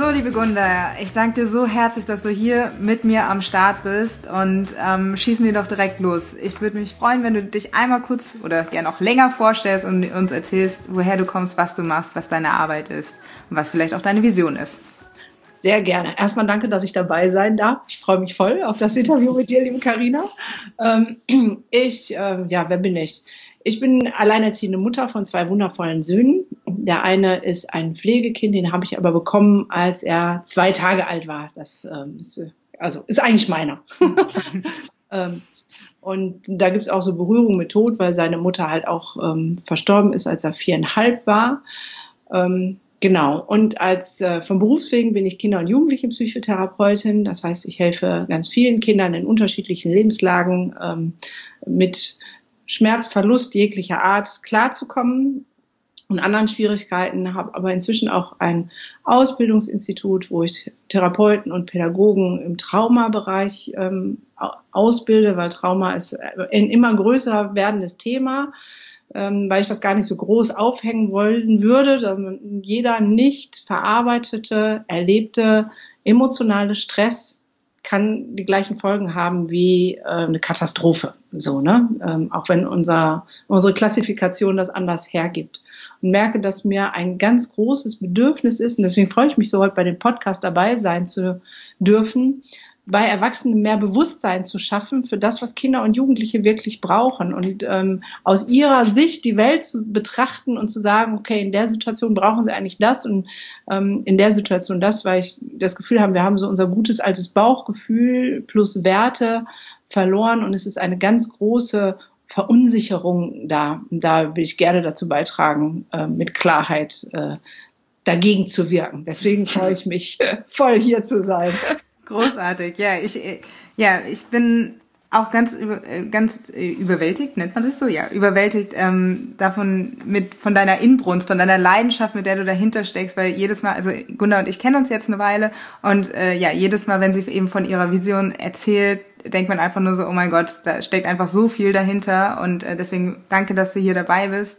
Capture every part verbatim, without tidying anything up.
So, liebe Gunda, ich danke dir so herzlich, dass du hier mit mir am Start bist und ähm, schießen wir doch direkt los. Ich würde mich freuen, wenn du dich einmal kurz oder gerne auch länger vorstellst und uns erzählst, woher du kommst, was du machst, was deine Arbeit ist und was vielleicht auch deine Vision ist. Sehr gerne. Erstmal danke, dass ich dabei sein darf. Ich freue mich voll auf das Interview mit dir, liebe Carina. Ähm, ich, äh, ja, wer bin ich? Ich bin alleinerziehende Mutter von zwei wundervollen Söhnen. Der eine ist ein Pflegekind, den habe ich aber bekommen, als er zwei Tage alt war. Das ähm, ist, also ist eigentlich meiner. ähm, und da gibt es auch so Berührung mit Tod, weil seine Mutter halt auch ähm, verstorben ist, als er viereinhalb war. Ähm, genau. Und als äh, vom Berufswegen bin ich Kinder- und Jugendlichenpsychotherapeutin. Das heißt, ich helfe ganz vielen Kindern in unterschiedlichen Lebenslagen ähm, mit Schmerz, Verlust jeglicher Art klarzukommen und anderen Schwierigkeiten, habe aber inzwischen auch ein Ausbildungsinstitut, wo ich Therapeuten und Pädagogen im Traumabereich ähm, ausbilde, weil Trauma ist ein immer größer werdendes Thema, ähm, weil ich das gar nicht so groß aufhängen wollen würde, dass jeder nicht verarbeitete, erlebte emotionale Stress kann die gleichen Folgen haben wie äh, eine Katastrophe, so, ne? Ähm, auch wenn unser, unsere Klassifikation das anders hergibt. Und merke, dass mir ein ganz großes Bedürfnis ist, und deswegen freue ich mich so, heute bei dem Podcast dabei sein zu dürfen, bei Erwachsenen mehr Bewusstsein zu schaffen für das, was Kinder und Jugendliche wirklich brauchen und ähm, aus ihrer Sicht die Welt zu betrachten und zu sagen, okay, in der Situation brauchen sie eigentlich das und ähm, in der Situation das, weil ich das Gefühl habe, wir haben so unser gutes altes Bauchgefühl plus Werte verloren und es ist eine ganz große Verunsicherung da. Und da will ich gerne dazu beitragen, äh, mit Klarheit äh, dagegen zu wirken. Deswegen freue ich mich, voll hier zu sein. Großartig, ja, ich, ja, ich bin auch ganz, ganz überwältigt, nennt man das so? Ja, überwältigt ähm, davon, mit, von deiner Inbrunst, von deiner Leidenschaft, mit der du dahinter steckst, weil jedes Mal, also Gunda und ich kennen uns jetzt eine Weile und äh, ja, jedes Mal, wenn sie eben von ihrer Vision erzählt, denkt man einfach nur so, oh mein Gott, da steckt einfach so viel dahinter und äh, deswegen danke, dass du hier dabei bist.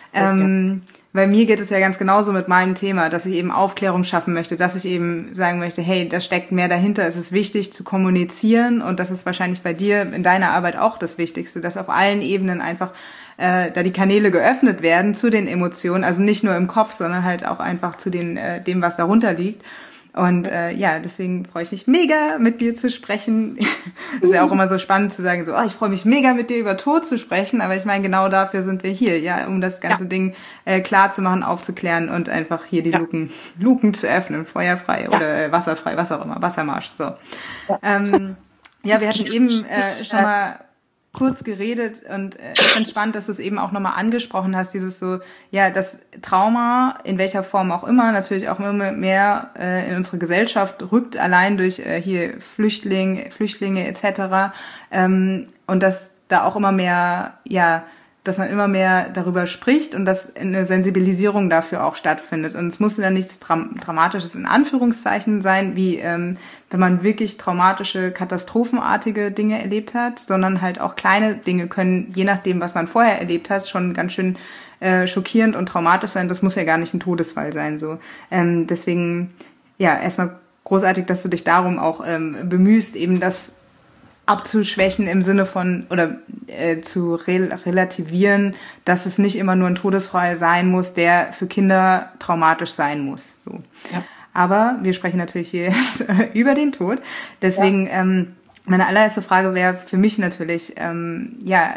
Ähm, ja. Weil mir geht es ja ganz genauso mit meinem Thema, dass ich eben Aufklärung schaffen möchte, dass ich eben sagen möchte, hey, da steckt mehr dahinter, es ist wichtig zu kommunizieren und das ist wahrscheinlich bei dir in deiner Arbeit auch das Wichtigste, dass auf allen Ebenen einfach äh, da die Kanäle geöffnet werden zu den Emotionen, also nicht nur im Kopf, sondern halt auch einfach zu den äh, dem, was darunter liegt. Und äh, ja, deswegen freue ich mich mega, mit dir zu sprechen. Das ist ja auch immer so spannend zu sagen, so, oh, ich freue mich mega, mit dir über Tod zu sprechen. Aber ich meine, genau dafür sind wir hier, ja, um das ganze ja. Ding äh, klar zu machen, aufzuklären und einfach hier die ja. Luken, Luken zu öffnen, feuerfrei ja. oder äh, wasserfrei, was auch immer, Wassermarsch. So. Ja, ähm, ja wir hatten eben äh, schon mal kurz geredet und äh, ich finde es spannend, dass du es eben auch nochmal angesprochen hast, dieses so, ja, das Trauma, in welcher Form auch immer, natürlich auch immer mehr äh, in unsere Gesellschaft rückt, allein durch äh, hier Flüchtling, Flüchtlinge et cetera. Ähm, und dass da auch immer mehr, ja, dass man immer mehr darüber spricht und dass eine Sensibilisierung dafür auch stattfindet. Und es muss dann nichts Dram- Dramatisches in Anführungszeichen sein, wie ähm, wenn man wirklich traumatische, katastrophenartige Dinge erlebt hat, sondern halt auch kleine Dinge können, je nachdem, was man vorher erlebt hat, schon ganz schön äh, schockierend und traumatisch sein. Das muss ja gar nicht ein Todesfall sein. So, ähm, deswegen, ja, erstmal großartig, dass du dich darum auch ähm, bemühst, eben das abzuschwächen im Sinne von, oder äh, zu re- relativieren, dass es nicht immer nur ein Todesfall sein muss, der für Kinder traumatisch sein muss. So. Ja. Aber wir sprechen natürlich hier jetzt über den Tod. Deswegen, ja. ähm, meine allererste Frage wäre für mich natürlich, ähm, ja,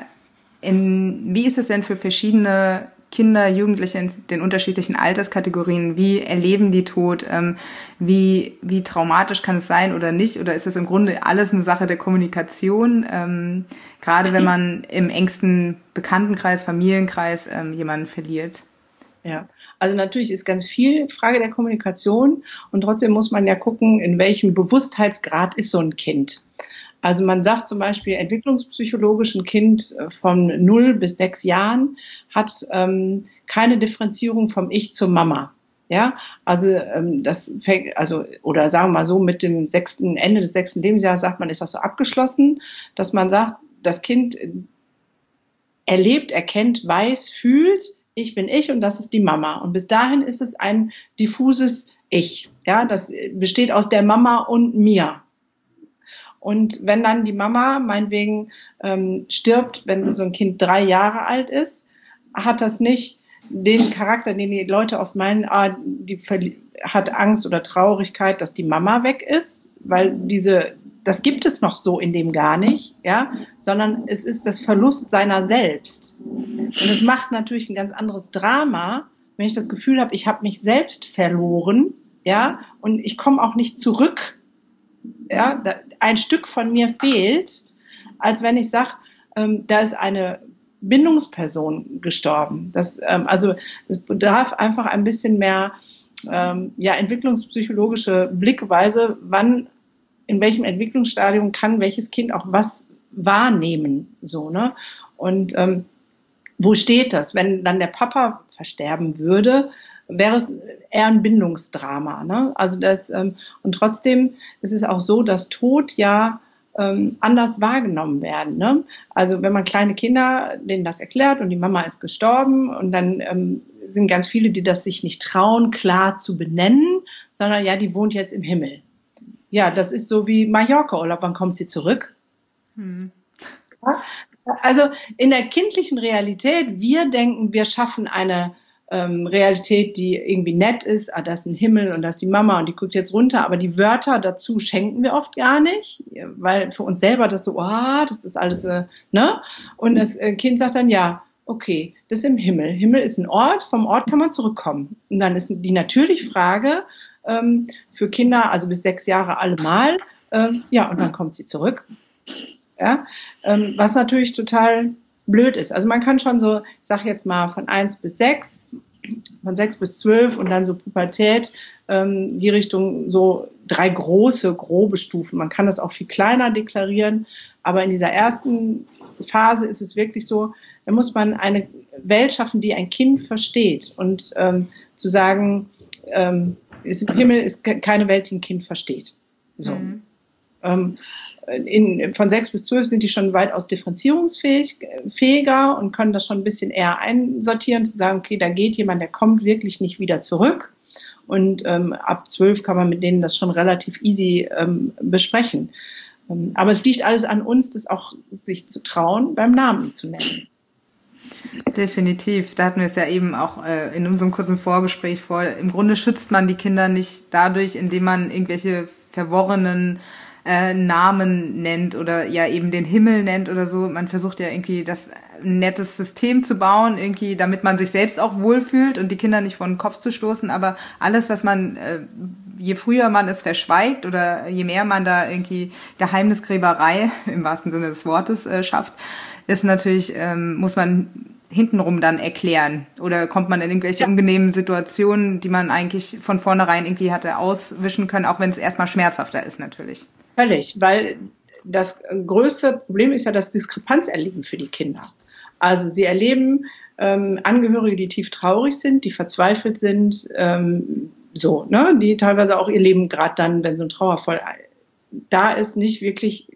in, wie ist es denn für verschiedene Kinder, Jugendliche in den unterschiedlichen Alterskategorien, wie erleben die Tod, ähm, wie, wie traumatisch kann es sein oder nicht, oder ist es im Grunde alles eine Sache der Kommunikation, ähm, gerade wenn man im engsten Bekanntenkreis, Familienkreis ähm, jemanden verliert? Ja, also natürlich ist ganz viel Frage der Kommunikation und trotzdem muss man ja gucken, in welchem Bewusstheitsgrad ist so ein Kind. Also man sagt zum Beispiel, entwicklungspsychologisch ein Kind von null bis sechs Jahren hat ähm, keine Differenzierung vom Ich zur Mama. Ja, also ähm, das fängt, also oder sagen wir mal so, mit dem sechsten Ende des sechsten Lebensjahres sagt man, ist das so abgeschlossen, dass man sagt, das Kind erlebt, erkennt, weiß, fühlt, ich bin ich und das ist die Mama. Und bis dahin ist es ein diffuses ich. Ja, das besteht aus der Mama und mir. Und wenn dann die Mama meinetwegen ähm, stirbt, wenn so ein Kind drei Jahre alt ist, hat das nicht den Charakter, den die Leute oft meinen, ah, die hat Angst oder Traurigkeit, dass die Mama weg ist, weil diese, das gibt es noch so in dem gar nicht, ja, sondern es ist das Verlust seiner selbst. Und es macht natürlich ein ganz anderes Drama, wenn ich das Gefühl habe, ich habe mich selbst verloren, ja, und ich komme auch nicht zurück, ja, da, ein Stück von mir fehlt, als wenn ich sage, ähm, da ist eine Bindungsperson gestorben. Das, ähm, also es bedarf einfach ein bisschen mehr ähm, ja, entwicklungspsychologische Blickweise, wann, in welchem Entwicklungsstadium kann welches Kind auch was wahrnehmen. So, ne? Und ähm, wo steht das? Wenn dann der Papa versterben würde, wäre es eher ein Bindungsdrama. Ne? Also das, ähm, und trotzdem ist es auch so, dass Tod ja ähm, anders wahrgenommen werden. Ne? Also wenn man kleine Kinder, denen das erklärt und die Mama ist gestorben und dann ähm, sind ganz viele, die das sich nicht trauen, klar zu benennen, sondern ja, die wohnt jetzt im Himmel. Ja, das ist so wie Mallorca-Urlaub, wann kommt sie zurück? Hm. Ja? Also in der kindlichen Realität, wir denken, wir schaffen eine ähm, Realität, die irgendwie nett ist, ah, das ist ein Himmel und das ist die Mama und die guckt jetzt runter, aber die Wörter dazu schenken wir oft gar nicht, weil für uns selber das so, ah, oh, das ist alles, äh, ne? Und das äh, Kind sagt dann, ja, okay, das ist im Himmel. Himmel ist ein Ort, vom Ort kann man zurückkommen. Und dann ist die natürliche Frage ähm, für Kinder, also bis sechs Jahre allemal, äh, ja, und dann kommt sie zurück. Ja, ähm, was natürlich total blöd ist. Also man kann schon so, ich sage jetzt mal von eins bis sechs, von sechs bis zwölf und dann so Pubertät, ähm, die Richtung so drei große, grobe Stufen. Man kann das auch viel kleiner deklarieren, aber in dieser ersten Phase ist es wirklich so, da muss man eine Welt schaffen, die ein Kind versteht und ähm, zu sagen, ähm, ist, Himmel ist keine Welt, die ein Kind versteht. So. Mhm. Ähm, In, von sechs bis zwölf sind die schon weitaus differenzierungsfähiger und können das schon ein bisschen eher einsortieren, zu sagen, okay, da geht jemand, der kommt wirklich nicht wieder zurück. Und ähm, ab zwölf kann man mit denen das schon relativ easy ähm, besprechen. Ähm, aber es liegt alles an uns, das auch sich zu trauen, beim Namen zu nennen. Definitiv. Da hatten wir es ja eben auch äh, in unserem kurzen Vorgespräch vor. Im Grunde schützt man die Kinder nicht dadurch, indem man irgendwelche verworrenen Äh, Namen nennt oder ja eben den Himmel nennt oder so. Man versucht ja irgendwie das ein nettes System zu bauen, irgendwie, damit man sich selbst auch wohlfühlt und die Kinder nicht vor den Kopf zu stoßen. Aber alles, was man, äh, je früher man es verschweigt oder je mehr man da irgendwie Geheimnisgräberei im wahrsten Sinne des Wortes äh, schafft, ist natürlich, ähm, muss man hintenrum dann erklären oder kommt man in irgendwelche ja. unangenehmen Situationen, die man eigentlich von vornherein irgendwie hatte auswischen können, auch wenn es erstmal schmerzhafter ist natürlich. Völlig, weil das größte Problem ist ja das Diskrepanzerleben für die Kinder. Also sie erleben ähm, Angehörige, die tief traurig sind, die verzweifelt sind, ähm, so, ne, die teilweise auch ihr Leben gerade dann, wenn so ein Trauerfall da ist, nicht wirklich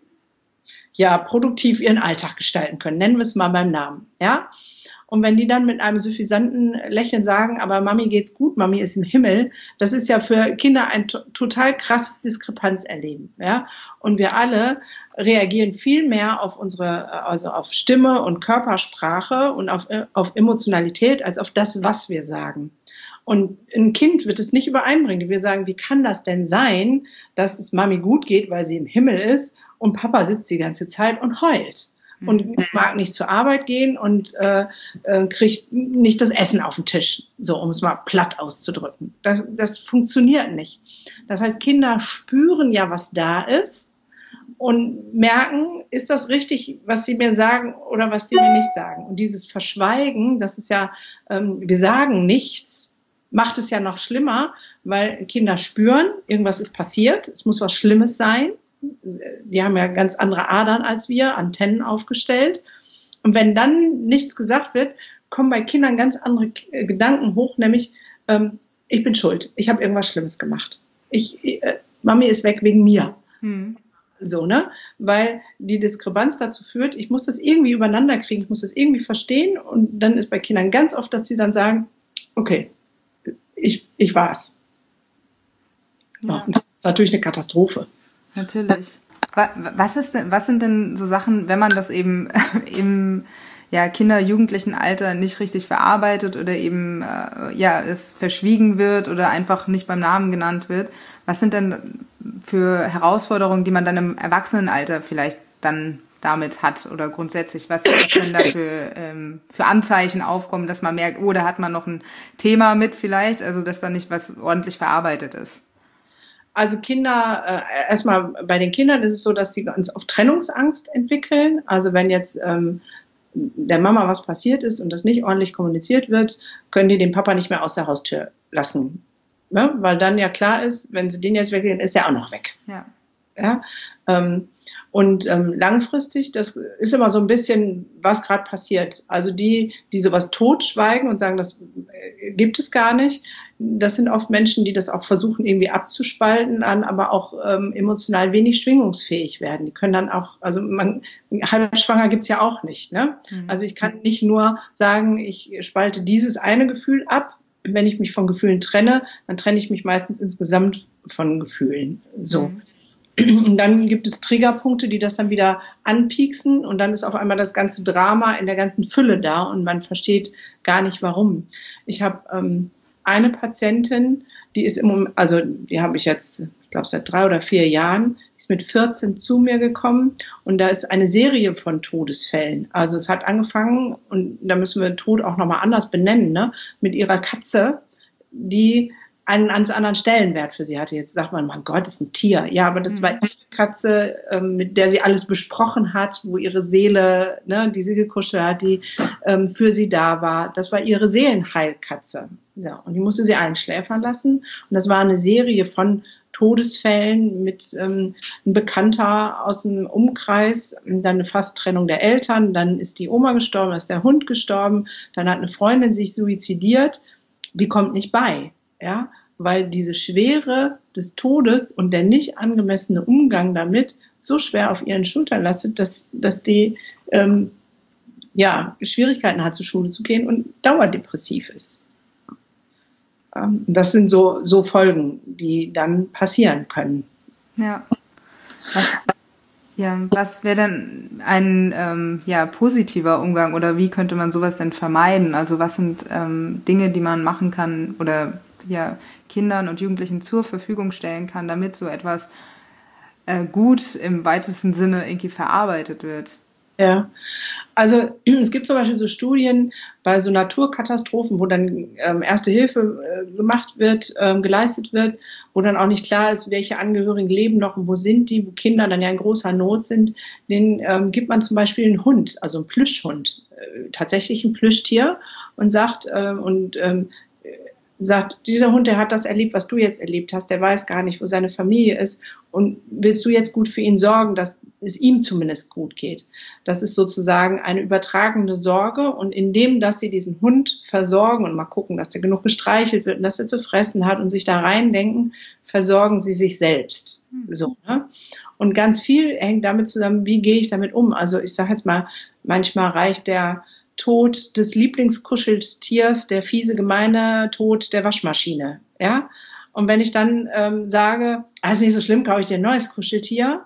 ja produktiv ihren Alltag gestalten können. Nennen wir es mal beim Namen, ja. Und wenn die dann mit einem suffisanten Lächeln sagen, aber Mami geht's gut, Mami ist im Himmel, das ist ja für Kinder ein to- total krasses Diskrepanzerleben, ja. Und wir alle reagieren viel mehr auf unsere, also auf Stimme und Körpersprache und auf, auf Emotionalität als auf das, was wir sagen. Und ein Kind wird es nicht übereinbringen. Die wird sagen, wie kann das denn sein, dass es Mami gut geht, weil sie im Himmel ist und Papa sitzt die ganze Zeit und heult. Und mag nicht zur Arbeit gehen und äh, äh, kriegt nicht das Essen auf den Tisch, so um es mal platt auszudrücken. Das, das funktioniert nicht. Das heißt, Kinder spüren ja, was da ist und merken, ist das richtig, was sie mir sagen oder was sie mir nicht sagen. Und dieses Verschweigen, das ist ja, ähm, wir sagen nichts, macht es ja noch schlimmer, weil Kinder spüren, irgendwas ist passiert, es muss was Schlimmes sein. Die haben ja ganz andere Adern als wir, Antennen aufgestellt. Und wenn dann nichts gesagt wird, kommen bei Kindern ganz andere Gedanken hoch, nämlich, ähm, ich bin schuld, ich habe irgendwas Schlimmes gemacht. Ich, äh, Mami ist weg wegen mir. Hm. So, ne? Weil die Diskrepanz dazu führt, ich muss das irgendwie übereinander kriegen, ich muss das irgendwie verstehen. Und dann ist bei Kindern ganz oft, dass sie dann sagen, okay, ich, ich war's. Ja. Und das ist natürlich eine Katastrophe. Natürlich. Was ist denn, was sind denn so Sachen, wenn man das eben im ja, Kinder-Jugendlichen Alter nicht richtig verarbeitet oder eben äh, ja es verschwiegen wird oder einfach nicht beim Namen genannt wird? Was sind denn für Herausforderungen, die man dann im Erwachsenenalter vielleicht dann damit hat oder grundsätzlich? Was, was können da für, ähm, für Anzeichen aufkommen, dass man merkt, oh, da hat man noch ein Thema mit vielleicht, also dass da nicht was ordentlich verarbeitet ist? Also Kinder, äh, erstmal bei den Kindern ist es so, dass sie ganz oft Trennungsangst entwickeln. Also wenn jetzt ähm, der Mama was passiert ist und das nicht ordentlich kommuniziert wird, können die den Papa nicht mehr aus der Haustür lassen. Ja? Weil dann ja klar ist, wenn sie den jetzt weggehen, ist der auch noch weg. Ja. Ja? Ähm, und ähm, langfristig, das ist immer so ein bisschen, was gerade passiert. Also die, die sowas totschweigen und sagen, das äh, gibt es gar nicht, das sind oft Menschen, die das auch versuchen irgendwie abzuspalten, dann aber auch ähm, emotional wenig schwingungsfähig werden. Die können dann auch, also man, halbschwanger gibt's ja auch nicht, ne? Mhm. Also ich kann nicht nur sagen, ich spalte dieses eine Gefühl ab. Wenn ich mich von Gefühlen trenne, dann trenne ich mich meistens insgesamt von Gefühlen. So. Mhm. Und dann gibt es Triggerpunkte, die das dann wieder anpieksen und dann ist auf einmal das ganze Drama in der ganzen Fülle da und man versteht gar nicht, warum. Ich habe ähm, eine Patientin, die ist im Moment, also die habe ich jetzt, ich glaube seit drei oder vier Jahren, die ist mit vierzehn zu mir gekommen und da ist eine Serie von Todesfällen. Also es hat angefangen und da müssen wir Tod auch nochmal anders benennen, ne, mit ihrer Katze, die einen ganz anderen Stellenwert für sie hatte. Jetzt sagt man, mein Gott, das ist ein Tier. Ja, aber das mhm. war ihre Katze, ähm, mit der sie alles besprochen hat, wo ihre Seele, ne, die sie gekuschelt hat, die ähm, für sie da war. Das war ihre Seelenheilkatze. Ja, und die musste sie einschläfern lassen. Und das war eine Serie von Todesfällen mit ähm, ein Bekannter aus dem Umkreis, dann eine Fasttrennung der Eltern, dann ist die Oma gestorben, dann ist der Hund gestorben, dann hat eine Freundin sich suizidiert. Die kommt nicht bei. Ja, weil diese Schwere des Todes und der nicht angemessene Umgang damit so schwer auf ihren Schultern lastet, dass, dass die ähm, ja, Schwierigkeiten hat, zur Schule zu gehen und dauerdepressiv ist. Ähm, das sind so, so Folgen, die dann passieren können. Ja. Was, ja, was wäre denn ein ähm, ja, positiver Umgang oder wie könnte man sowas denn vermeiden? Also was sind ähm, Dinge, die man machen kann oder ja, Kindern und Jugendlichen zur Verfügung stellen kann, damit so etwas äh, gut im weitesten Sinne irgendwie verarbeitet wird? Ja, also es gibt zum Beispiel so Studien bei so Naturkatastrophen, wo dann ähm, Erste Hilfe äh, gemacht wird, ähm, geleistet wird, wo dann auch nicht klar ist, welche Angehörigen leben noch und wo sind die, wo Kinder dann ja in großer Not sind. Den ähm, gibt man zum Beispiel einen Hund, also einen Plüschhund, äh, tatsächlich ein Plüschtier und sagt, äh, und ähm, sagt, dieser Hund, der hat das erlebt, was du jetzt erlebt hast, der weiß gar nicht, wo seine Familie ist und willst du jetzt gut für ihn sorgen, dass es ihm zumindest gut geht. Das ist sozusagen eine übertragende Sorge und indem, dass sie diesen Hund versorgen und mal gucken, dass der genug gestreichelt wird und dass er zu fressen hat und sich da reindenken, versorgen sie sich selbst. So, ne? Und ganz viel hängt damit zusammen, wie gehe ich damit um? Also ich sage jetzt mal, manchmal reicht der Tod des Lieblingskuscheltiers, der fiese, gemeine Tod der Waschmaschine, ja. Und wenn ich dann ähm, sage, ah, ist nicht so schlimm, kaufe ich dir ein neues Kuscheltier,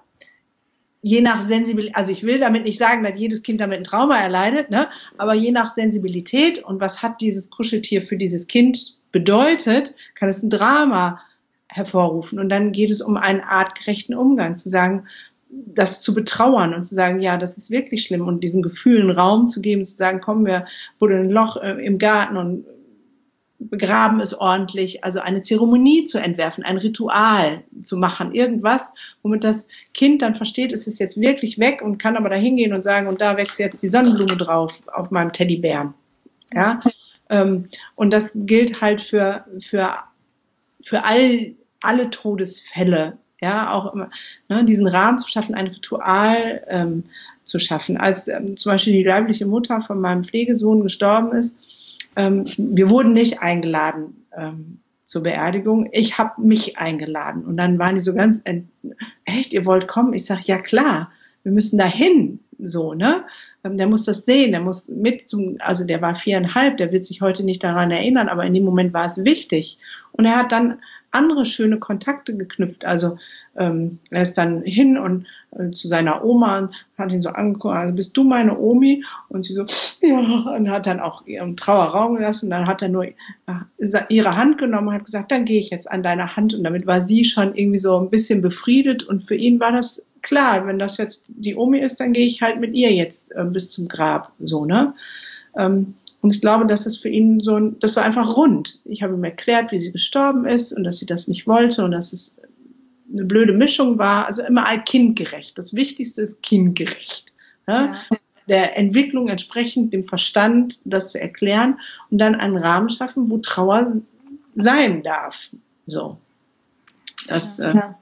je nach Sensibilität, also ich will damit nicht sagen, dass jedes Kind damit ein Trauma erleidet, ne, aber je nach Sensibilität und was hat dieses Kuscheltier für dieses Kind bedeutet, kann es ein Drama hervorrufen. Und dann geht es um einen artgerechten Umgang, zu sagen, das zu betrauern und zu sagen, ja, das ist wirklich schlimm und diesen Gefühlen Raum zu geben, zu sagen, komm, wir buddeln ein Loch äh, im Garten und begraben es ordentlich, also eine Zeremonie zu entwerfen, ein Ritual zu machen, irgendwas, womit das Kind dann versteht, es ist jetzt wirklich weg und kann aber da hingehen und sagen, und da wächst jetzt die Sonnenblume drauf auf meinem Teddybär. Ja, ähm, und das gilt halt für, für, für all, alle Todesfälle. Ja, auch immer, ne, diesen Rahmen zu schaffen, ein Ritual ähm, zu schaffen. Als ähm, zum Beispiel die leibliche Mutter von meinem Pflegesohn gestorben ist, ähm, wir wurden nicht eingeladen ähm, zur Beerdigung. Ich habe mich eingeladen. Und dann waren die so ganz, äh, echt, ihr wollt kommen? Ich sage, ja klar, wir müssen da hin. So, ne? Ähm, der muss das sehen, der muss mit zum, also der war viereinhalb, der wird sich heute nicht daran erinnern, aber in dem Moment war es wichtig. Und er hat dann andere schöne Kontakte geknüpft. Also ähm, er ist dann hin und äh, zu seiner Oma und hat ihn so angeguckt, also bist du meine Omi? Und sie so, ja, und hat dann auch ihren Trauerraum gelassen und dann hat er nur ihre Hand genommen und hat gesagt, dann gehe ich jetzt an deine Hand und damit war sie schon irgendwie so ein bisschen befriedet und für ihn war das klar, wenn das jetzt die Omi ist, dann gehe ich halt mit ihr jetzt äh, bis zum Grab, so, ne? Ähm, Und ich glaube, dass es für ihn so, das war einfach rund. Ich habe ihm erklärt, wie sie gestorben ist und dass sie das nicht wollte und dass es eine blöde Mischung war. Also immer all kindgerecht. Das Wichtigste ist kindgerecht. Ja? Ja. Der Entwicklung entsprechend, dem Verstand, das zu erklären und dann einen Rahmen schaffen, wo Trauer sein darf. So. Das, ja. Äh,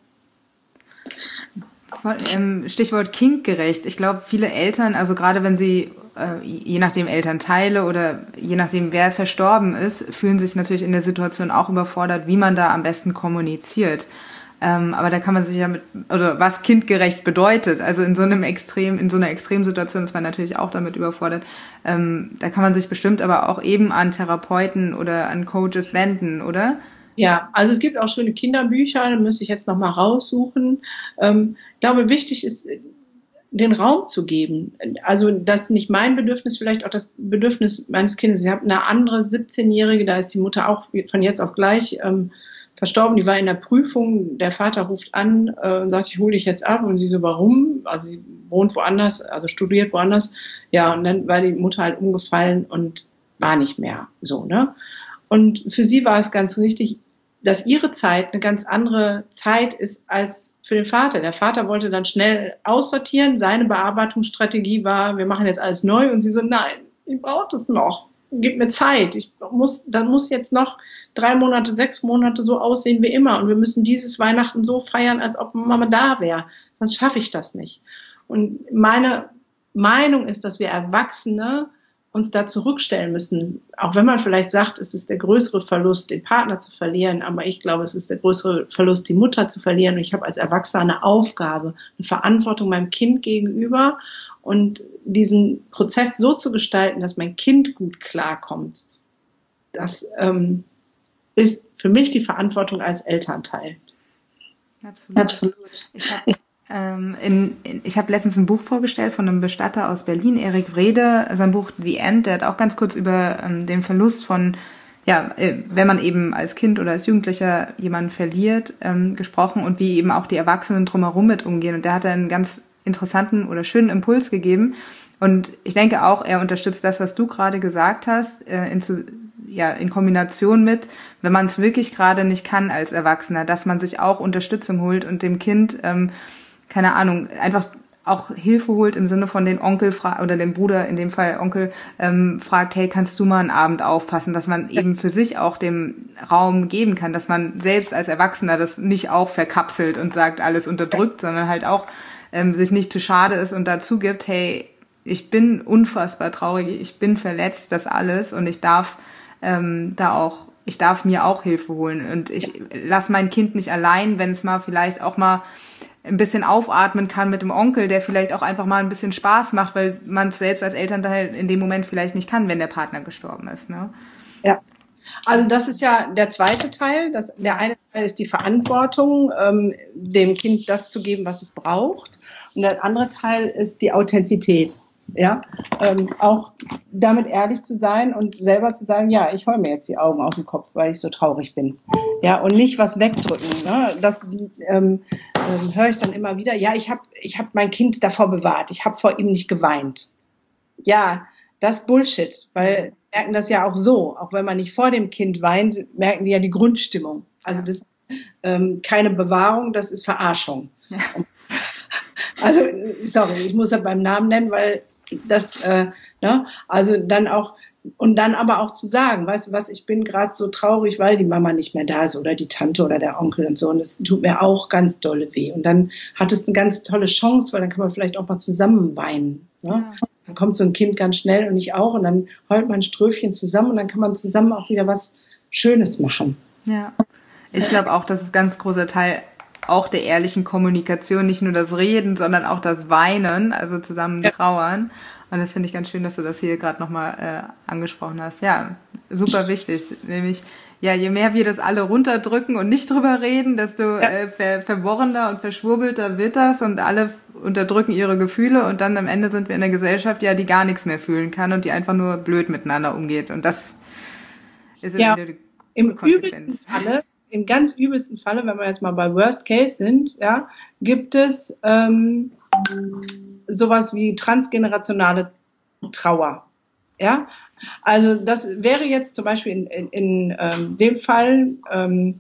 Stichwort kindgerecht. Ich glaube, viele Eltern, also gerade wenn sie je nachdem Elternteile oder je nachdem wer verstorben ist, fühlen sich natürlich in der Situation auch überfordert, wie man da am besten kommuniziert. Ähm, aber da kann man sich ja mit, oder was kindgerecht bedeutet, also in so einem Extrem, in so einer Extremsituation ist man natürlich auch damit überfordert. Ähm, da kann man sich bestimmt aber auch eben an Therapeuten oder an Coaches wenden, oder? Ja, also es gibt auch schöne Kinderbücher, da müsste ich jetzt nochmal raussuchen. Ähm, ich glaube, wichtig ist, den Raum zu geben. Also das nicht mein Bedürfnis, vielleicht auch das Bedürfnis meines Kindes. Ich habe eine andere siebzehnjährige, da ist die Mutter auch von jetzt auf gleich ähm, verstorben. Die war in der Prüfung, der Vater ruft an äh, und sagt, ich hole dich jetzt ab. Und sie so, warum? Also sie wohnt woanders, also studiert woanders. Ja, und dann war die Mutter halt umgefallen und war nicht mehr so, ne? Und für sie war es ganz richtig, dass ihre Zeit eine ganz andere Zeit ist als für den Vater. Der Vater wollte dann schnell aussortieren. Seine Bearbeitungsstrategie war, wir machen jetzt alles neu. Und sie so, nein, ich brauche das noch. Gib mir Zeit. Ich muss, dann muss jetzt noch drei Monate, sechs Monate so aussehen wie immer. Und wir müssen dieses Weihnachten so feiern, als ob Mama da wäre. Sonst schaffe ich das nicht. Und meine Meinung ist, dass wir Erwachsene uns da zurückstellen müssen. Auch wenn man vielleicht sagt, es ist der größere Verlust, den Partner zu verlieren, aber ich glaube, es ist der größere Verlust, die Mutter zu verlieren. Und ich habe als Erwachsener eine Aufgabe, eine Verantwortung meinem Kind gegenüber und diesen Prozess so zu gestalten, dass mein Kind gut klarkommt. Das ähm, ist für mich die Verantwortung als Elternteil. Absolut. Absolut. Ich habe Ähm, in, in, ich habe letztens ein Buch vorgestellt von einem Bestatter aus Berlin, Erik Wrede, sein Buch The End, der hat auch ganz kurz über ähm, den Verlust von, ja, äh, wenn man eben als Kind oder als Jugendlicher jemanden verliert, ähm, gesprochen und wie eben auch die Erwachsenen drumherum mit umgehen. Und der hat einen ganz interessanten oder schönen Impuls gegeben. Und ich denke auch, er unterstützt das, was du gerade gesagt hast, äh, in, ja, in Kombination mit, wenn man es wirklich gerade nicht kann als Erwachsener, dass man sich auch Unterstützung holt und dem Kind ähm, keine Ahnung, einfach auch Hilfe holt im Sinne von den Onkel fra- oder dem Bruder, in dem Fall Onkel, ähm, fragt, hey, kannst du mal einen Abend aufpassen, dass man eben für sich auch dem Raum geben kann, dass man selbst als Erwachsener das nicht auch verkapselt und sagt, alles unterdrückt, sondern halt auch ähm, sich nicht zu schade ist und dazu gibt, hey, ich bin unfassbar traurig, ich bin verletzt, das alles und ich darf ähm, da auch, ich darf mir auch Hilfe holen und ich lass mein Kind nicht allein, wenn es mal vielleicht auch mal ein bisschen aufatmen kann mit dem Onkel, der vielleicht auch einfach mal ein bisschen Spaß macht, weil man es selbst als Elternteil in dem Moment vielleicht nicht kann, wenn der Partner gestorben ist. Ne? Ja, also das ist ja der zweite Teil. Das, der eine Teil ist die Verantwortung, ähm, dem Kind das zu geben, was es braucht. Und der andere Teil ist die Authentizität. Ja, ähm, auch damit ehrlich zu sein und selber zu sagen, ja, ich heule mir jetzt die Augen aus dem Kopf, weil ich so traurig bin. Ja, und nicht was wegdrücken. Ne? Das ähm, ähm, höre ich dann immer wieder. Ja, ich habe ich hab mein Kind davor bewahrt. Ich habe vor ihm nicht geweint. Ja, das ist Bullshit, weil die merken das ja auch so. Auch wenn man nicht vor dem Kind weint, merken die ja die Grundstimmung. Also das ist ähm, keine Bewahrung, das ist Verarschung. Ja. Also, sorry, ich muss ja beim Namen nennen, weil das, äh, ne, also dann auch, und dann aber auch zu sagen, weißt du was, ich bin gerade so traurig, weil die Mama nicht mehr da ist oder die Tante oder der Onkel und so und das tut mir auch ganz dolle weh. Und dann hat es eine ganz tolle Chance, weil dann kann man vielleicht auch mal zusammen weinen. Ne? Ja. Dann kommt so ein Kind ganz schnell und ich auch und dann heult man ein Ströfchen zusammen und dann kann man zusammen auch wieder was Schönes machen. Ja, ich glaube auch, das ist ein ganz großer Teil auch der ehrlichen Kommunikation, nicht nur das Reden, sondern auch das Weinen, also zusammen trauern. Und das finde ich ganz schön, dass du das hier gerade nochmal äh, angesprochen hast. Ja, super wichtig. Nämlich ja, je mehr wir das alle runterdrücken und nicht drüber reden, desto Ja. äh, ver verworrener und verschwurbelter wird das und alle unterdrücken ihre Gefühle und dann am Ende sind wir in einer Gesellschaft, ja, die gar nichts mehr fühlen kann und die einfach nur blöd miteinander umgeht. Und das ist am Ja, Ende die im übelsten Konsequenz. Falle, im ganz übelsten Falle, wenn wir jetzt mal bei Worst Case sind, ja, gibt es ähm, sowas wie transgenerationale Trauer. Ja, also das wäre jetzt zum Beispiel in, in, in ähm, dem Fall ähm,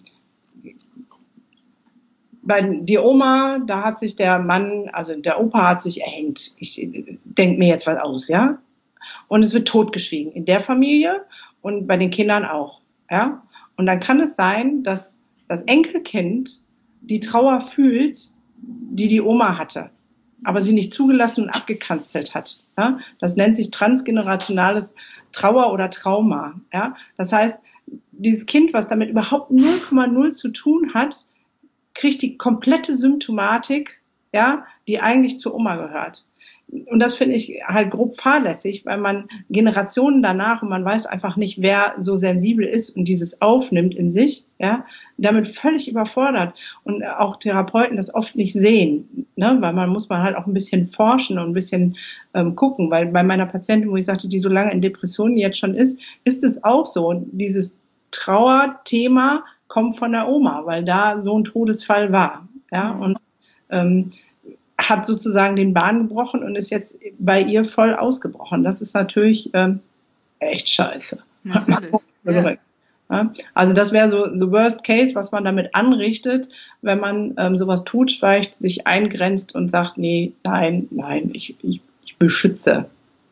bei die Oma, da hat sich der Mann, also der Opa hat sich erhängt. Ich denke mir jetzt was aus, ja. Und es wird totgeschwiegen in der Familie und bei den Kindern auch, ja. Und dann kann es sein, dass das Enkelkind die Trauer fühlt, die die Oma hatte, aber sie nicht zugelassen und abgekanzelt hat. Ja? Das nennt sich transgenerationales Trauer oder Trauma. Ja? Das heißt, dieses Kind, was damit überhaupt null Komma null zu tun hat, kriegt die komplette Symptomatik, ja, die eigentlich zur Oma gehört. Und das finde ich halt grob fahrlässig, weil man Generationen danach, und man weiß einfach nicht, wer so sensibel ist und dieses aufnimmt in sich, ja, damit völlig überfordert. Und auch Therapeuten das oft nicht sehen, ne, weil man muss man halt auch ein bisschen forschen und ein bisschen ähm, gucken, weil bei meiner Patientin, wo ich sagte, die so lange in Depressionen jetzt schon ist, ist es auch so. Und dieses Trauerthema kommt von der Oma, weil da so ein Todesfall war, ja, und ähm, hat sozusagen den Bahn gebrochen und ist jetzt bei ihr voll ausgebrochen. Das ist natürlich ähm, echt scheiße. Natürlich, ja. Ja, also das wäre so so Worst Case, was man damit anrichtet, wenn man ähm, sowas totschweigt, sich eingrenzt und sagt, nee, nein, nein, ich, ich, ich beschütze.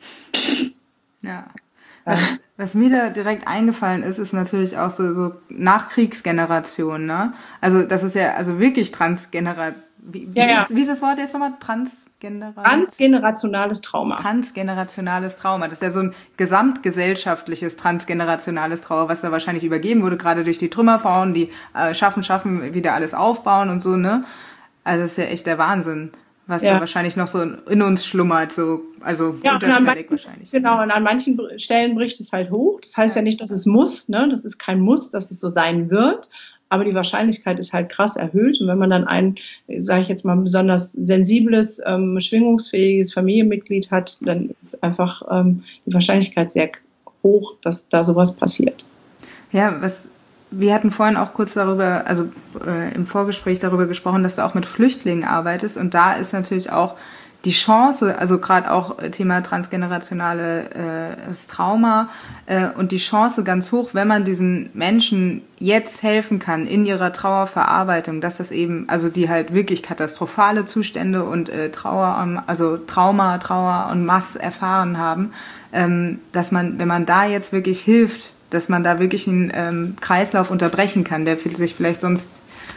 Ja. Was, was mir da direkt eingefallen ist, ist natürlich auch so, so Nachkriegsgeneration, ne? Also das ist ja also wirklich transgenerat. Wie, wie, Ja, ja. Ist, wie ist das Wort jetzt nochmal? Transgenerat? Transgenerationales Trauma. Transgenerationales Trauma. Das ist ja so ein gesamtgesellschaftliches transgenerationales Trauma, was da wahrscheinlich übergeben wurde, gerade durch die Trümmerfrauen, die äh, schaffen, schaffen, wieder alles aufbauen und so, ne? Also das ist ja echt der Wahnsinn, was Ja. da wahrscheinlich noch so in uns schlummert, so, also Ja, und an unterschwellig manchen, wahrscheinlich. genau, und an manchen Stellen bricht es halt hoch. Das heißt ja, Ja. nicht, dass es muss, ne? Das ist kein Muss, dass es so sein wird. Aber die Wahrscheinlichkeit ist halt krass erhöht. Und wenn man dann ein, sage ich jetzt mal, besonders sensibles, ähm, schwingungsfähiges Familienmitglied hat, dann ist einfach ähm, die Wahrscheinlichkeit sehr hoch, dass da sowas passiert. Ja, was wir hatten vorhin auch kurz darüber, also äh, im Vorgespräch darüber gesprochen, dass du auch mit Flüchtlingen arbeitest und da ist natürlich auch die Chance, also gerade auch Thema transgenerationales äh, Trauma äh, und die Chance ganz hoch, wenn man diesen Menschen jetzt helfen kann in ihrer Trauerverarbeitung, dass das eben, also die halt wirklich katastrophale Zustände und äh, Trauer, also Trauma, Trauer und Mass erfahren haben, ähm, dass man, wenn man da jetzt wirklich hilft, dass man da wirklich einen ähm, Kreislauf unterbrechen kann, der sich vielleicht sonst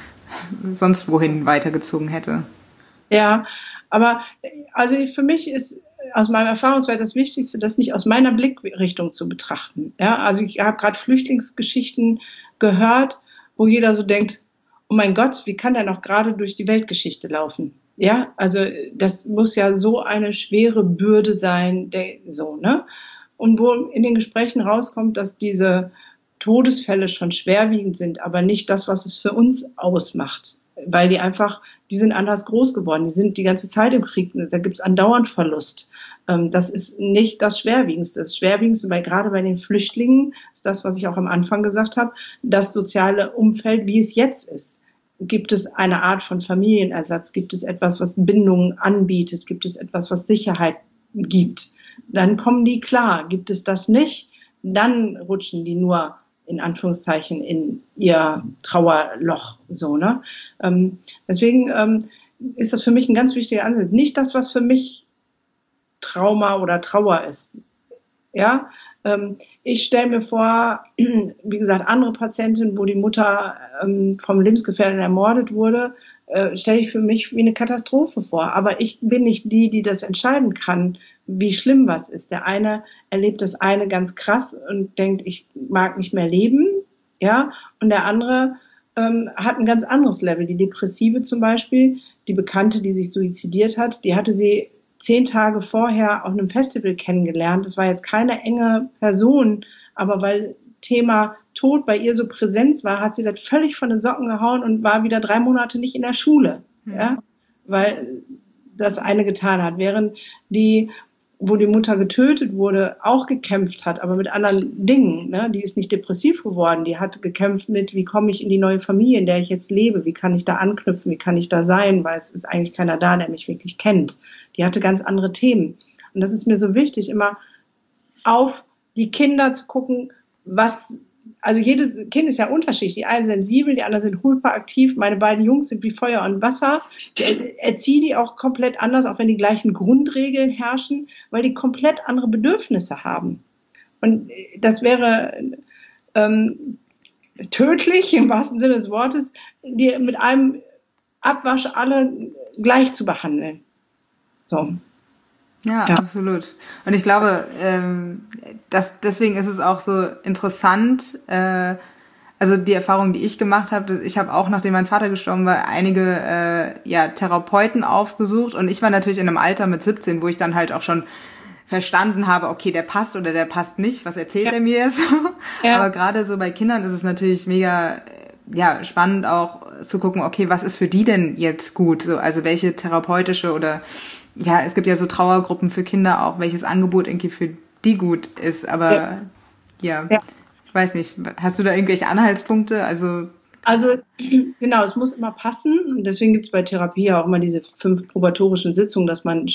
sonst wohin weitergezogen hätte. Ja, aber also für mich ist aus meinem Erfahrungswert das Wichtigste, das nicht aus meiner Blickrichtung zu betrachten. Ja, also ich habe gerade Flüchtlingsgeschichten gehört, wo jeder so denkt, oh mein Gott, wie kann der noch gerade durch die Weltgeschichte laufen? Ja, also das muss ja so eine schwere Bürde sein, der, so, ne? Und wo in den Gesprächen rauskommt, dass diese Todesfälle schon schwerwiegend sind, aber nicht das, was es für uns ausmacht. Weil die einfach, die sind anders groß geworden, die sind die ganze Zeit im Krieg, da gibt's andauernd Verlust. Das ist nicht das Schwerwiegendste. Das Schwerwiegendste, weil gerade bei den Flüchtlingen ist das, was ich auch am Anfang gesagt habe, das soziale Umfeld, wie es jetzt ist. Gibt es eine Art von Familienersatz? Gibt es etwas, was Bindungen anbietet? Gibt es etwas, was Sicherheit gibt? Dann kommen die klar. Gibt es das nicht, dann rutschen die nur in Anführungszeichen in ihr Trauerloch, so, ne? Ähm, deswegen ähm, ist das für mich ein ganz wichtiger Ansatz. Nicht das, was für mich Trauma oder Trauer ist. Ja, ähm, ich stelle mir vor, wie gesagt, andere Patientinnen, wo die Mutter ähm, vom Lebensgefährten ermordet wurde, äh, stelle ich für mich wie eine Katastrophe vor. Aber ich bin nicht die, die das entscheiden kann, wie schlimm was ist. Der eine erlebt das eine ganz krass und denkt, ich mag nicht mehr leben, ja, und der andere ähm, hat ein ganz anderes Level. Die Depressive zum Beispiel, die Bekannte, die sich suizidiert hat, die hatte sie zehn Tage vorher auf einem Festival kennengelernt. Das war jetzt keine enge Person, aber weil Thema Tod bei ihr so präsent war, hat sie das völlig von den Socken gehauen und war wieder drei Monate nicht in der Schule, mhm. ja, weil das eine getan hat, während die, wo die Mutter getötet wurde, auch gekämpft hat, aber mit anderen Dingen, ne? Die ist nicht depressiv geworden, die hat gekämpft mit, wie komme ich in die neue Familie, in der ich jetzt lebe, wie kann ich da anknüpfen, wie kann ich da sein, weil es ist eigentlich keiner da, der mich wirklich kennt. Die hatte ganz andere Themen. Und das ist mir so wichtig, immer auf die Kinder zu gucken, was, also jedes Kind ist ja unterschiedlich. Die einen sind sensibel, die anderen sind hyperaktiv. Meine beiden Jungs sind wie Feuer und Wasser. Ich erziehe die auch komplett anders, auch wenn die gleichen Grundregeln herrschen, weil die komplett andere Bedürfnisse haben. Und das wäre ähm, tödlich, im wahrsten Sinne des Wortes, die mit einem Abwasch alle gleich zu behandeln. So. Ja, ja, absolut. Und ich glaube, ähm, dass deswegen ist es auch so interessant, äh, also die Erfahrung, die ich gemacht habe, ich habe auch, nachdem mein Vater gestorben war, einige äh, ja Therapeuten aufgesucht und ich war natürlich in einem Alter mit siebzehn, wo ich dann halt auch schon verstanden habe, okay, der passt oder der passt nicht, was erzählt ja. er mir jetzt? Ja. Aber gerade so bei Kindern ist es natürlich mega ja spannend auch zu gucken, okay, was ist für die denn jetzt gut? So, also welche therapeutische oder ja, es gibt ja so Trauergruppen für Kinder auch, welches Angebot irgendwie für die gut ist, aber ja, ja, ja. ich weiß nicht, hast du da irgendwelche Anhaltspunkte? Also Also genau, es muss immer passen und deswegen gibt es bei Therapie ja auch immer diese fünf probatorischen Sitzungen, dass man einen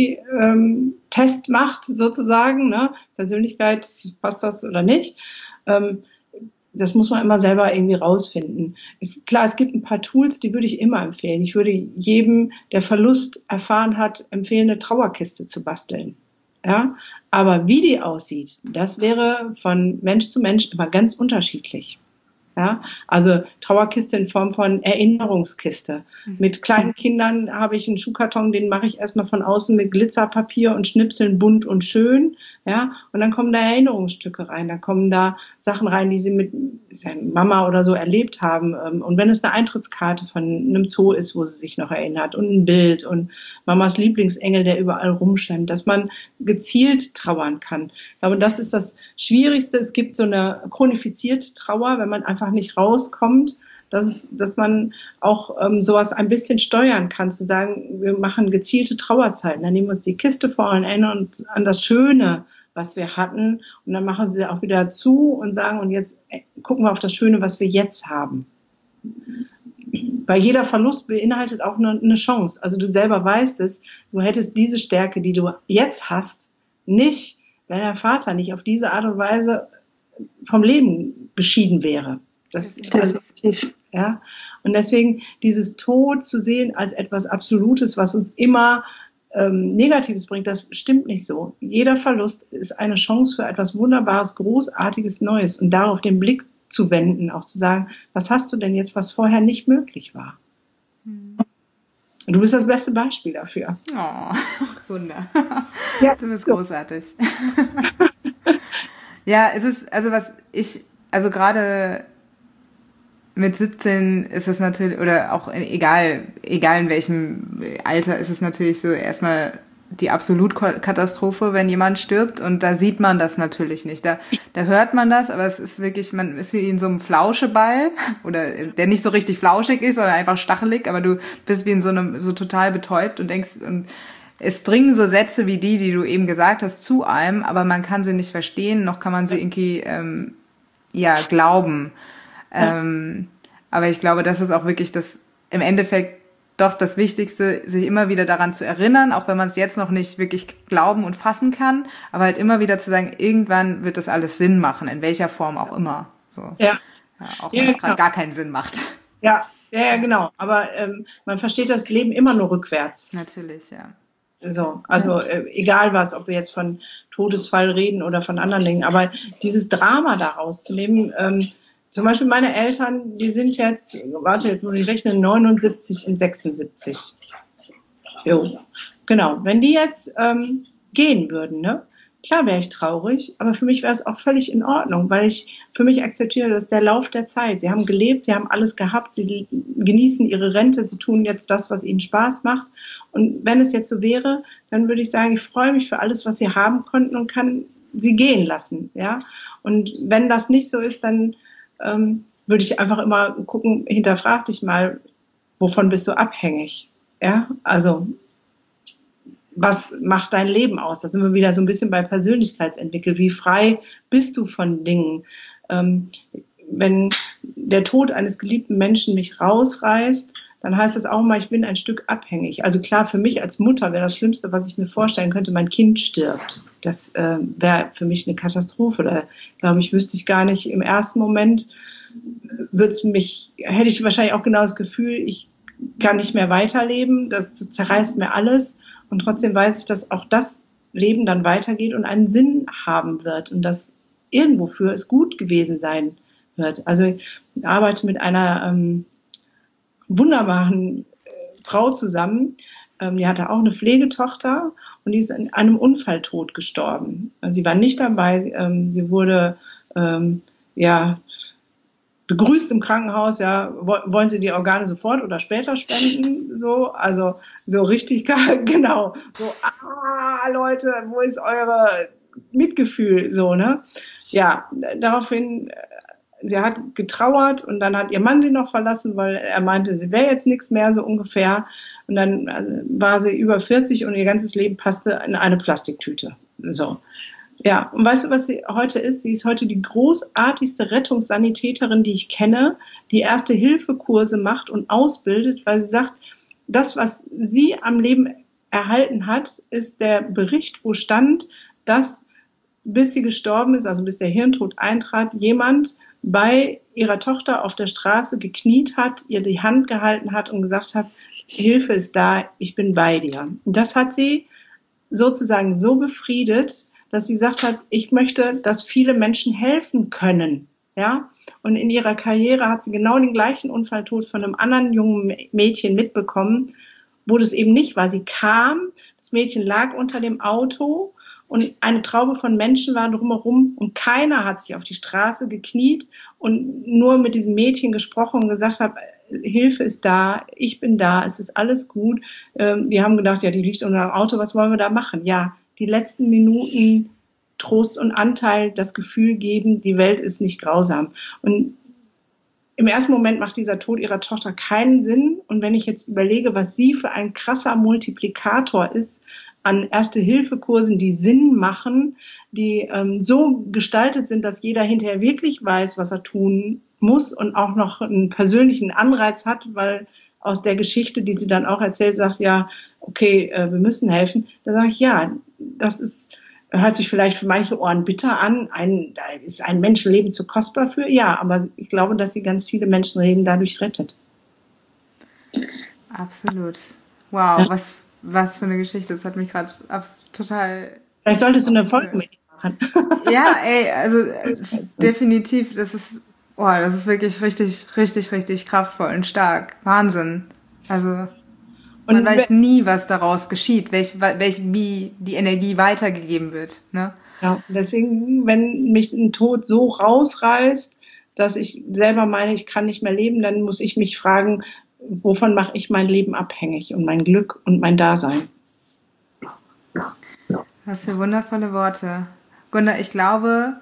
Chemie-Test ähm, macht sozusagen, ne? Persönlichkeit, passt das oder nicht. Ähm, das muss man immer selber irgendwie rausfinden. Ist klar, es gibt ein paar Tools, die würde ich immer empfehlen. Ich würde jedem, der Verlust erfahren hat, empfehlen, eine Trauerkiste zu basteln. Ja, aber wie die aussieht, das wäre von Mensch zu Mensch immer ganz unterschiedlich. Ja, also Trauerkiste in Form von Erinnerungskiste. Mhm. Mit kleinen Kindern habe ich einen Schuhkarton, den mache ich erstmal von außen mit Glitzerpapier und Schnipseln bunt und schön. Ja, und dann kommen da Erinnerungsstücke rein, da kommen da Sachen rein, die sie mit Mama oder so erlebt haben. Und wenn es eine Eintrittskarte von einem Zoo ist, wo sie sich noch erinnert und ein Bild und Mamas Lieblingsengel, der überall rumschwemmt, dass man gezielt trauern kann. Ich glaube, das ist das Schwierigste. Es gibt so eine chronifizierte Trauer, wenn man einfach nicht rauskommt, dass, es, dass man auch ähm, sowas ein bisschen steuern kann, zu sagen, wir machen gezielte Trauerzeiten, dann nehmen wir uns die Kiste vor und erinnern uns an das Schöne, was wir hatten, und dann machen wir auch wieder zu und sagen, und jetzt gucken wir auf das Schöne, was wir jetzt haben. Weil jeder Verlust beinhaltet auch eine, eine Chance. Also du selber weißt es, du hättest diese Stärke, die du jetzt hast, nicht, wenn der Vater nicht auf diese Art und Weise vom Leben geschieden wäre. Das ist also, ja. Und deswegen dieses Tod zu sehen als etwas Absolutes, was uns immer ähm, Negatives bringt, das stimmt nicht so. Jeder Verlust ist eine Chance für etwas Wunderbares, Großartiges, Neues, und darauf den Blick zu wenden, auch zu sagen, was hast du denn jetzt, was vorher nicht möglich war? Hm. Du bist das beste Beispiel dafür. Oh, Wunder. Ja, du bist so großartig. Ja, es ist, also was ich, also gerade mit siebzehn ist es natürlich, oder auch egal, egal in welchem Alter, ist es natürlich so erstmal die Absolutkatastrophe, wenn jemand stirbt, und da sieht man das natürlich nicht. Da, da hört man das, aber es ist wirklich, man ist wie in so einem Flauscheball, oder der nicht so richtig flauschig ist, sondern einfach stachelig, aber du bist wie in so einem, so total betäubt und denkst, und es dringen so Sätze wie die, die du eben gesagt hast, zu einem, aber man kann sie nicht verstehen, noch kann man sie irgendwie, ähm, ja, glauben. Ja. Ähm, aber ich glaube, das ist auch wirklich das, im Endeffekt doch das Wichtigste, sich immer wieder daran zu erinnern, auch wenn man es jetzt noch nicht wirklich glauben und fassen kann, aber halt immer wieder zu sagen, irgendwann wird das alles Sinn machen, in welcher Form auch immer. So. Ja. Ja, auch wenn ja, es gerade gar keinen Sinn macht. Ja, ja, ja, genau. Aber ähm, man versteht das Leben immer nur rückwärts. Natürlich, ja. So, also äh, egal was, ob wir jetzt von Todesfall reden oder von anderen Dingen, aber dieses Drama daraus zu nehmen, ähm, zum Beispiel meine Eltern, die sind jetzt, warte, jetzt muss ich rechnen, neunundsiebzig und sechsundsiebzig. Jo, genau. Wenn die jetzt ähm, gehen würden, ne? Klar wäre ich traurig, aber für mich wäre es auch völlig in Ordnung, weil ich für mich akzeptiere, dass der Lauf der Zeit. Sie haben gelebt, sie haben alles gehabt, sie genießen ihre Rente, sie tun jetzt das, was ihnen Spaß macht. Und wenn es jetzt so wäre, dann würde ich sagen, ich freue mich für alles, was sie haben konnten, und kann sie gehen lassen, ja. Und wenn das nicht so ist, dann ähm, würde ich einfach immer gucken, hinterfrag dich mal, wovon bist du abhängig? Ja, also was macht dein Leben aus? Da sind wir wieder so ein bisschen bei Persönlichkeitsentwicklung. Wie frei bist du von Dingen? Ähm, wenn der Tod eines geliebten Menschen mich rausreißt, dann heißt das auch mal, ich bin ein Stück abhängig. Also klar, für mich als Mutter wäre das Schlimmste, was ich mir vorstellen könnte, mein Kind stirbt. Das äh, wäre für mich eine Katastrophe. Da glaube ich, wüsste ich gar nicht. Im ersten Moment wird's mich, hätte ich wahrscheinlich auch genau das Gefühl, ich kann nicht mehr weiterleben. Das zerreißt mir alles. Und trotzdem weiß ich, dass auch das Leben dann weitergeht und einen Sinn haben wird und dass irgendwo für es gut gewesen sein wird. Also ich arbeite mit einer ähm, wunderbaren äh, Frau zusammen, ähm, die hatte auch eine Pflegetochter und die ist in einem Unfalltod gestorben. Also sie war nicht dabei, ähm, sie wurde ähm, ja begrüßt im Krankenhaus, ja, wollen Sie die Organe sofort oder später spenden, so, also so richtig, genau, so, ah, Leute, wo ist eure Mitgefühl, so, ne, ja, daraufhin, sie hat getrauert und dann hat ihr Mann sie noch verlassen, weil er meinte, sie wäre jetzt nichts mehr, so ungefähr, und dann war sie über vierzig und ihr ganzes Leben passte in eine Plastiktüte, so. Ja, und weißt du, was sie heute ist? Sie ist heute die großartigste Rettungssanitäterin, die ich kenne, die Erste-Hilfe-Kurse macht und ausbildet, weil sie sagt, das, was sie am Leben erhalten hat, ist der Bericht, wo stand, dass bis sie gestorben ist, also bis der Hirntod eintrat, jemand bei ihrer Tochter auf der Straße gekniet hat, ihr die Hand gehalten hat und gesagt hat, Hilfe ist da, ich bin bei dir. Und das hat sie sozusagen so befriedet, dass sie gesagt hat, ich möchte, dass viele Menschen helfen können, ja. Und in ihrer Karriere hat sie genau den gleichen Unfalltod von einem anderen jungen Mädchen mitbekommen, wo das eben nicht war. Sie kam, das Mädchen lag unter dem Auto und eine Traube von Menschen war drumherum und keiner hat sich auf die Straße gekniet und nur mit diesem Mädchen gesprochen und gesagt hat, Hilfe ist da, ich bin da, es ist alles gut. Wir haben gedacht, ja, die liegt unter dem Auto, was wollen wir da machen? Ja, die letzten Minuten Trost und Anteil, das Gefühl geben, die Welt ist nicht grausam. Und im ersten Moment macht dieser Tod ihrer Tochter keinen Sinn. Und wenn ich jetzt überlege, was sie für ein krasser Multiplikator ist an Erste-Hilfe-Kursen, die Sinn machen, die ähm, so gestaltet sind, dass jeder hinterher wirklich weiß, was er tun muss und auch noch einen persönlichen Anreiz hat, weil aus der Geschichte, die sie dann auch erzählt, sagt, ja, okay, äh, wir müssen helfen. Da sage ich, ja, das ist, hört sich vielleicht für manche Ohren bitter an. Ein, da ist ein Menschenleben zu kostbar für? Ja, aber ich glaube, dass sie ganz viele Menschenleben dadurch rettet. Absolut. Wow, ja. was, was für eine Geschichte. Das hat mich gerade total... Vielleicht solltest du eine Folge mit ihr machen. Ja, ey, also äh, definitiv, das ist... Oh, das ist wirklich richtig, richtig, richtig kraftvoll und stark. Wahnsinn. Also man und weiß nie, was daraus geschieht, welch, welch, wie die Energie weitergegeben wird. Ne? Ja, deswegen, wenn mich ein Tod so rausreißt, dass ich selber meine, ich kann nicht mehr leben, dann muss ich mich fragen, wovon mache ich mein Leben abhängig und mein Glück und mein Dasein. Was für wundervolle Worte. Gunda, ich glaube,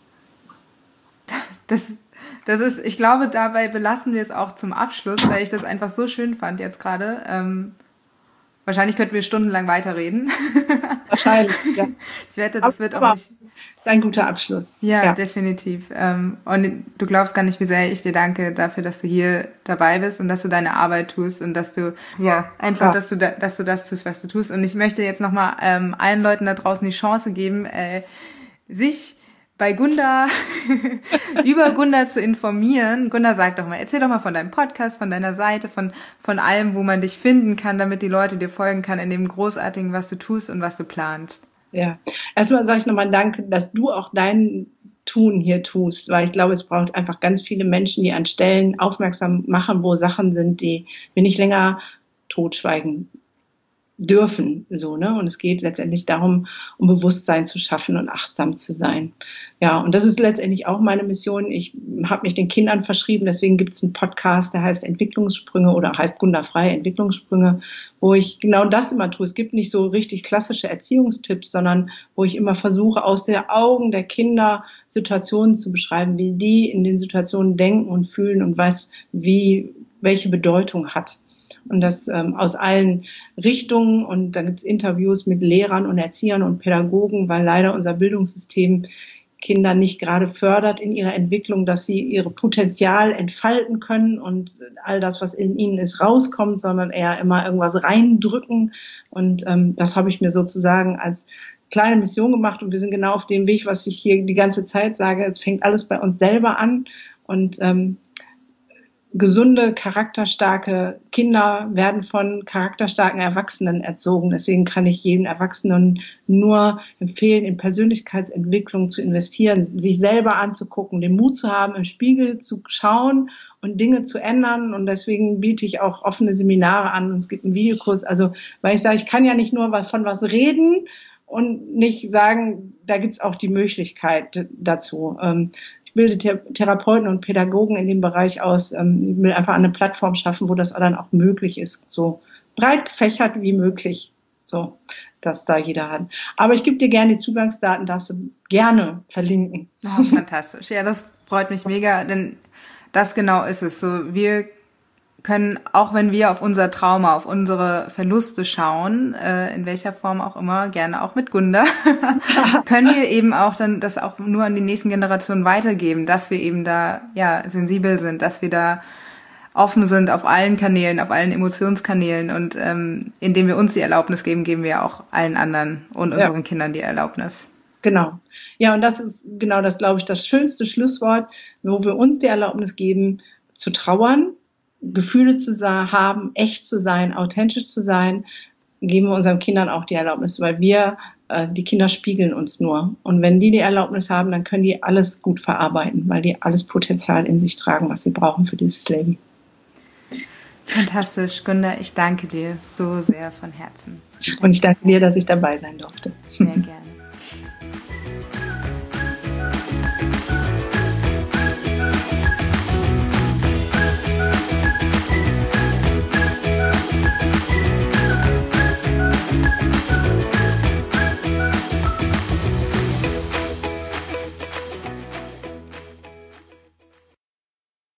das Das ist, ich glaube, dabei belassen wir es auch zum Abschluss, weil ich das einfach so schön fand jetzt gerade. Ähm, wahrscheinlich könnten wir stundenlang weiterreden. Wahrscheinlich, ja. Ich wette, das wird aber auch nicht... ist ein guter Abschluss. Ja, ja. Definitiv. Ähm, und du glaubst gar nicht, wie sehr ich dir danke dafür, dass du hier dabei bist und dass du deine Arbeit tust und dass du, ja, einfach, ja. dass du da, dass du das tust, was du tust. Und ich möchte jetzt nochmal ähm, allen Leuten da draußen die Chance geben, äh, sich bei Gunda, über Gunda zu informieren. Gunda, sag doch mal, erzähl doch mal von deinem Podcast, von deiner Seite, von, von allem, wo man dich finden kann, damit die Leute dir folgen kann in dem Großartigen, was du tust und was du planst. Ja, erstmal sage ich nochmal Danke, dass du auch dein Tun hier tust, weil ich glaube, es braucht einfach ganz viele Menschen, die an Stellen aufmerksam machen, wo Sachen sind, die wir nicht länger totschweigen dürfen, so, ne? Und es geht letztendlich darum, um Bewusstsein zu schaffen und achtsam zu sein. Ja, und das ist letztendlich auch meine Mission. Ich habe mich den Kindern verschrieben, deswegen gibt es einen Podcast, der heißt Entwicklungssprünge oder heißt Gunda Frei Entwicklungssprünge, wo ich genau das immer tue. Es gibt nicht so richtig klassische Erziehungstipps, sondern wo ich immer versuche, aus den Augen der Kinder Situationen zu beschreiben, wie die in den Situationen denken und fühlen und was, wie, welche Bedeutung hat. Und das ähm, aus allen Richtungen. Und dann gibt es Interviews mit Lehrern und Erziehern und Pädagogen, weil leider unser Bildungssystem Kinder nicht gerade fördert in ihrer Entwicklung, dass sie ihre Potenzial entfalten können und all das, was in ihnen ist, rauskommt, sondern eher immer irgendwas reindrücken. Und ähm, das habe ich mir sozusagen als kleine Mission gemacht. Und wir sind genau auf dem Weg, was ich hier die ganze Zeit sage. Es fängt alles bei uns selber an. Und ähm, gesunde, charakterstarke Kinder werden von charakterstarken Erwachsenen erzogen. Deswegen kann ich jedem Erwachsenen nur empfehlen, in Persönlichkeitsentwicklung zu investieren, sich selber anzugucken, den Mut zu haben, im Spiegel zu schauen und Dinge zu ändern. Und deswegen biete ich auch offene Seminare an. Und es gibt einen Videokurs. Also, weil ich sage, ich kann ja nicht nur von was reden und nicht sagen, da gibt's auch die Möglichkeit dazu. Ich bilde Therapeuten und Pädagogen in dem Bereich aus. Ich will einfach eine Plattform schaffen, wo das dann auch möglich ist. So breit gefächert wie möglich. So, dass da jeder hat. Aber ich gebe dir gerne die Zugangsdaten, darfst du gerne verlinken. Oh, fantastisch. Ja, das freut mich mega, denn das genau ist es. So, wir können, auch wenn wir auf unser Trauma, auf unsere Verluste schauen, äh, in welcher Form auch immer, gerne auch mit Gunda, können wir eben auch dann das auch nur an die nächsten Generationen weitergeben, dass wir eben da ja sensibel sind, dass wir da offen sind auf allen Kanälen, auf allen Emotionskanälen und ähm, indem wir uns die Erlaubnis geben, geben wir auch allen anderen und ja. unseren Kindern die Erlaubnis. Genau. Ja, und das ist genau das, glaube ich, das schönste Schlusswort, wo wir uns die Erlaubnis geben, zu trauern, Gefühle zu haben, echt zu sein, authentisch zu sein, geben wir unseren Kindern auch die Erlaubnis, weil wir, äh, die Kinder spiegeln uns nur. Und wenn die die Erlaubnis haben, dann können die alles gut verarbeiten, weil die alles Potenzial in sich tragen, was sie brauchen für dieses Leben. Fantastisch, Gunda, ich danke dir so sehr von Herzen. Und ich danke dir, dass ich dabei sein durfte. Sehr gerne.